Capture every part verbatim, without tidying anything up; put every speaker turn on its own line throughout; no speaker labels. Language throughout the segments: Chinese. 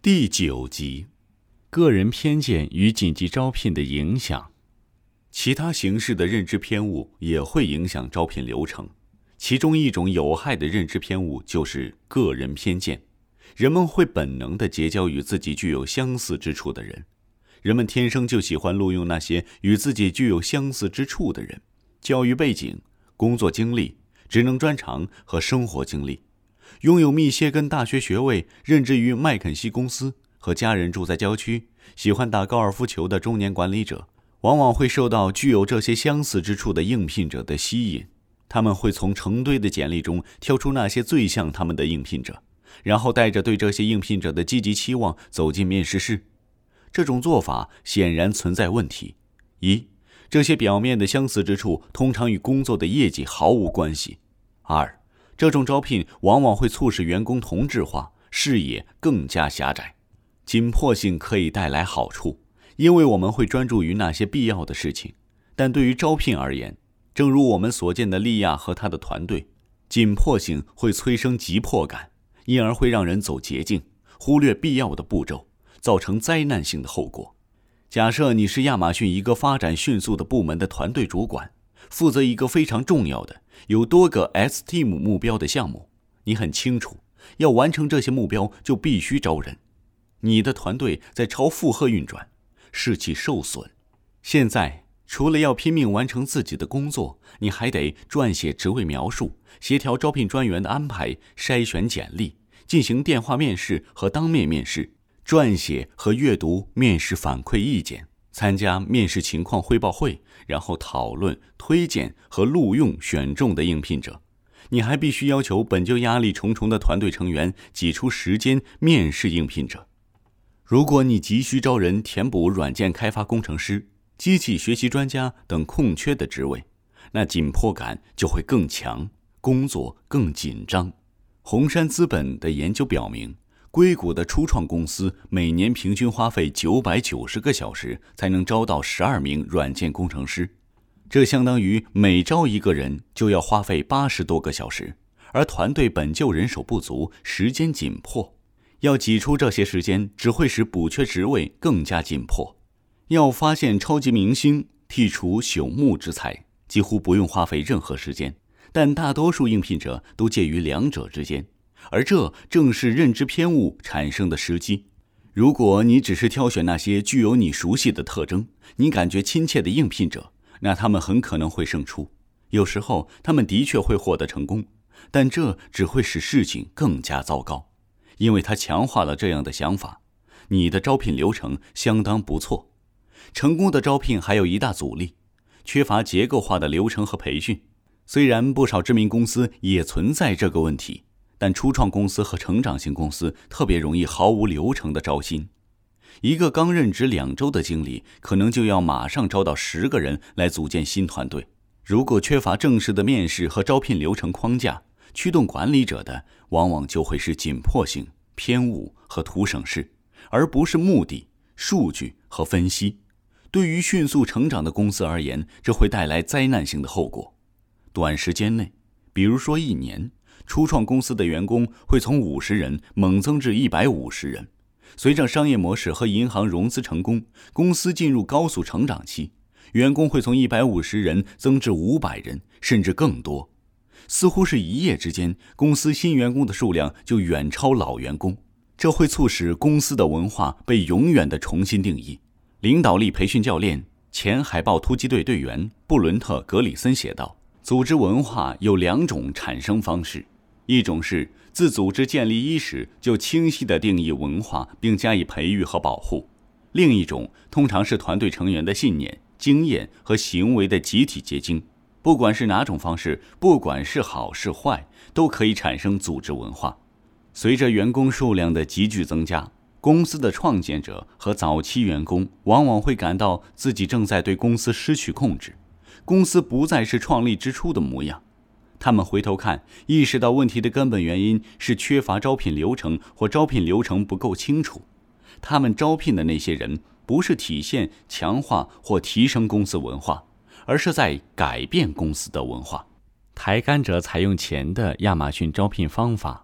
第九集，个人偏见与紧急招聘的影响。其他形式的认知偏误也会影响招聘流程，其中一种有害的认知偏误就是个人偏见。人们会本能地结交与自己具有相似之处的人，人们天生就喜欢录用那些与自己具有相似之处的人。教育背景、工作经历、职能专长和生活经历，拥有密歇根大学学位、任职于麦肯锡公司、和家人住在郊区、喜欢打高尔夫球的中年管理者，往往会受到具有这些相似之处的应聘者的吸引。他们会从成堆的简历中挑出那些最像他们的应聘者，然后带着对这些应聘者的积极期望走进面试室。这种做法显然存在问题。一、这些表面的相似之处通常与工作的业绩毫无关系。二、这种招聘往往会促使员工同质化，视野更加狭窄。紧迫性可以带来好处，因为我们会专注于那些必要的事情，但对于招聘而言，正如我们所见的利亚和他的团队，紧迫性会催生急迫感，因而会让人走捷径，忽略必要的步骤，造成灾难性的后果。假设你是亚马逊一个发展迅速的部门的团队主管，负责一个非常重要的、有多个 S Team 目标的项目，你很清楚，要完成这些目标就必须招人。你的团队在超负荷运转，士气受损。现在，除了要拼命完成自己的工作，你还得撰写职位描述，协调招聘专员的安排，筛选简历，进行电话面试和当面面试，撰写和阅读面试反馈意见，参加面试情况汇报会，然后讨论、推荐和录用选中的应聘者。你还必须要求本就压力重重的团队成员挤出时间面试应聘者。如果你急需招人填补软件开发工程师、机器学习专家等空缺的职位，那紧迫感就会更强，工作更紧张。红杉资本的研究表明，硅谷的初创公司每年平均花费九百九十个小时才能招到十二名软件工程师，这相当于每招一个人就要花费八十多个小时，而团队本就人手不足，时间紧迫，要挤出这些时间只会使补缺职位更加紧迫。要发现超级明星，剔除朽木之才，几乎不用花费任何时间，但大多数应聘者都介于两者之间，而这正是认知偏误产生的时机。如果你只是挑选那些具有你熟悉的特征、你感觉亲切的应聘者，那他们很可能会胜出。有时候他们的确会获得成功，但这只会使事情更加糟糕，因为它强化了这样的想法：你的招聘流程相当不错。成功的招聘还有一大阻力，缺乏结构化的流程和培训。虽然不少知名公司也存在这个问题，但初创公司和成长型公司特别容易毫无流程的招新。一个刚任职两周的经理，可能就要马上招到十个人来组建新团队。如果缺乏正式的面试和招聘流程框架，驱动管理者的往往就会是紧迫性、偏误和图省事，而不是目的、数据和分析。对于迅速成长的公司而言，这会带来灾难性的后果。短时间内，比如说一年，初创公司的员工会从五十人猛增至一百五十人。随着商业模式和银行融资成功，公司进入高速成长期，员工会从一百五十人增至五百人，甚至更多。似乎是一夜之间，公司新员工的数量就远超老员工，这会促使公司的文化被永远地重新定义。领导力培训教练、前海豹突击队队员布伦特·格里森写道，组织文化有两种产生方式，一种是自组织建立伊始就清晰地定义文化并加以培育和保护，另一种通常是团队成员的信念、经验和行为的集体结晶。不管是哪种方式，不管是好是坏，都可以产生组织文化。随着员工数量的急剧增加，公司的创建者和早期员工往往会感到自己正在对公司失去控制，公司不再是创立之初的模样。他们回头看，意识到问题的根本原因是缺乏招聘流程或招聘流程不够清楚。他们招聘的那些人不是体现、强化或提升公司文化，而是在改变公司的文化。抬杆者采用前的亚马逊招聘方法，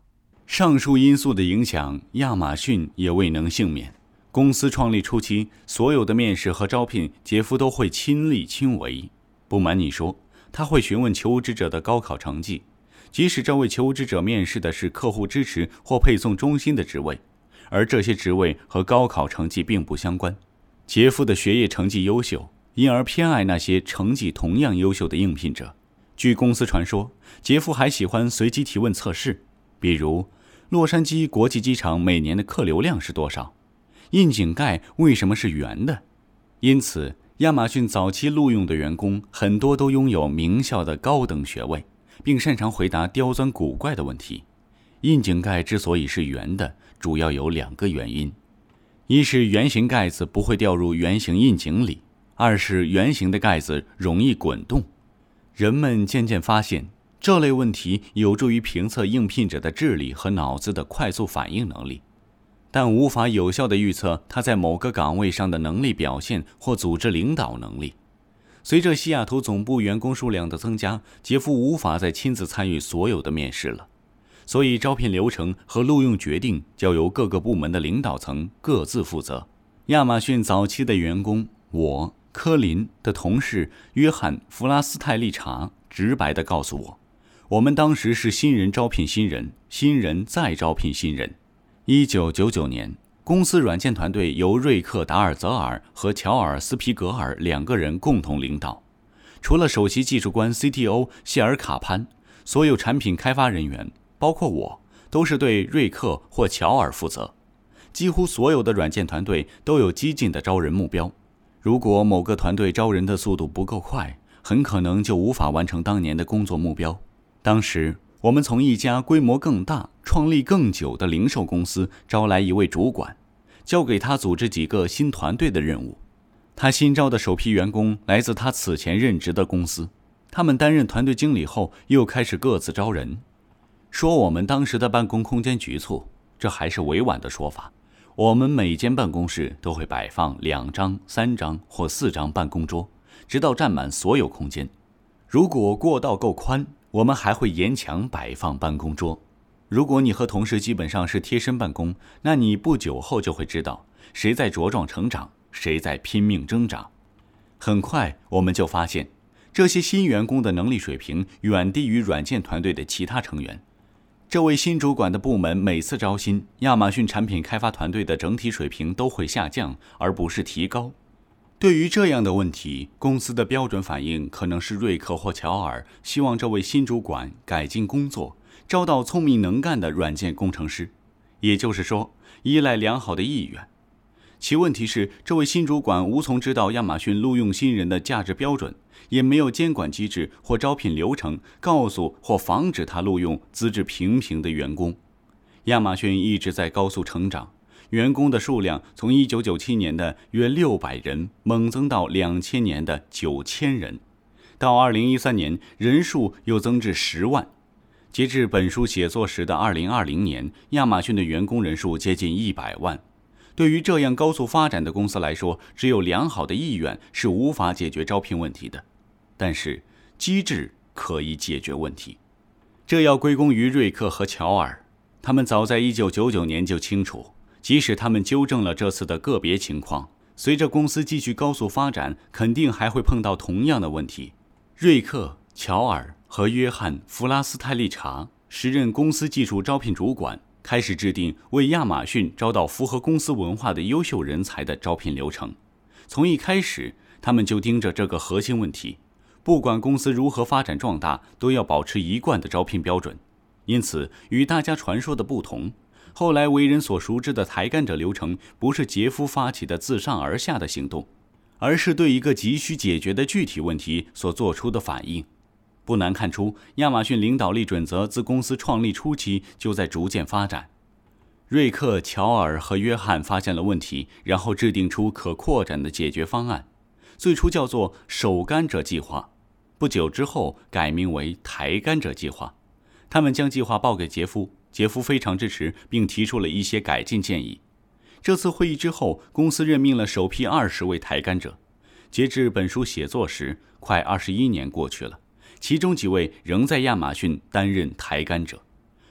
上述因素的影响，亚马逊也未能幸免。公司创立初期，所有的面试和招聘，杰夫都会亲力亲为。不瞒你说，他会询问求职者的高考成绩，即使这位求职者面试的是客户支持或配送中心的职位，而这些职位和高考成绩并不相关。杰夫的学业成绩优秀，因而偏爱那些成绩同样优秀的应聘者。据公司传说，杰夫还喜欢随机提问测试，比如洛杉矶国际机场每年的客流量是多少，窨井盖为什么是圆的。因此亚马逊早期录用的员工很多都拥有名校的高等学位，并擅长回答刁钻古怪的问题。窨井盖之所以是圆的，主要有两个原因：一是圆形盖子不会掉入圆形窨井里，二是圆形的盖子容易滚动。人们渐渐发现，这类问题有助于评测应聘者的智力和脑子的快速反应能力，但无法有效地预测他在某个岗位上的能力表现或组织领导能力。随着西雅图总部员工数量的增加，杰夫无法再亲自参与所有的面试了，所以招聘流程和录用决定交由各个部门的领导层各自负责。亚马逊早期的员工，我科林的同事约翰·弗拉斯泰利查直白地告诉我，我们当时是新人招聘新人，新人再招聘新人。一九九九年，公司软件团队由瑞克·达尔泽尔和乔尔·斯皮格尔两个人共同领导。除了首席技术官 C T O 谢尔卡潘，所有产品开发人员，包括我，都是对瑞克或乔尔负责。几乎所有的软件团队都有激进的招人目标。如果某个团队招人的速度不够快，很可能就无法完成当年的工作目标。当时我们从一家规模更大、创立更久的零售公司招来一位主管，交给他组织几个新团队的任务。他新招的首批员工来自他此前任职的公司，他们担任团队经理后又开始各自招人。说我们当时的办公空间局促，这还是委婉的说法。我们每间办公室都会摆放两张、三张或四张办公桌，直到占满所有空间。如果过道够宽，我们还会沿墙摆放办公桌。如果你和同事基本上是贴身办公，那你不久后就会知道谁在茁壮成长，谁在拼命挣扎。很快我们就发现，这些新员工的能力水平远低于软件团队的其他成员。这位新主管的部门每次招新，亚马逊产品开发团队的整体水平都会下降，而不是提高。对于这样的问题，公司的标准反应可能是瑞克或乔尔希望这位新主管改进工作，招到聪明能干的软件工程师，也就是说，依赖良好的意愿。其问题是，这位新主管无从知道亚马逊录用新人的价值标准，也没有监管机制或招聘流程告诉或防止他录用资质平平的员工。亚马逊一直在高速成长，员工的数量从一九九七年的约六百人猛增到两千年的九千人，到二零一三年人数又增至十万。截至本书写作时的二零二零年，亚马逊的员工人数接近一百万。对于这样高速发展的公司来说，只有良好的意愿是无法解决招聘问题的。但是机制可以解决问题，这要归功于瑞克和乔尔。他们早在一九九九年就清楚，即使他们纠正了这次的个别情况，随着公司继续高速发展，肯定还会碰到同样的问题。瑞克、乔尔和约翰·弗拉斯泰利查时任公司技术招聘主管，开始制定为亚马逊招到符合公司文化的优秀人才的招聘流程。从一开始，他们就盯着这个核心问题，不管公司如何发展壮大，都要保持一贯的招聘标准。因此，与大家传说的不同，后来为人所熟知的抬杆者流程不是杰夫发起的自上而下的行动，而是对一个急需解决的具体问题所做出的反应。不难看出，亚马逊领导力准则自公司创立初期就在逐渐发展。瑞克、乔尔和约翰发现了问题，然后制定出可扩展的解决方案，最初叫做手杆者计划，不久之后改名为抬杆者计划。他们将计划报给杰夫，杰夫非常支持，并提出了一些改进建议。这次会议之后，公司任命了首批二十位抬杆者。截至本书写作时，快二十一年过去了，其中几位仍在亚马逊担任抬杆者。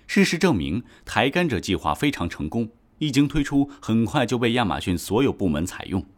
事实证明，抬甘蔗计划非常成功，一经推出，很快就被亚马逊所有部门采用。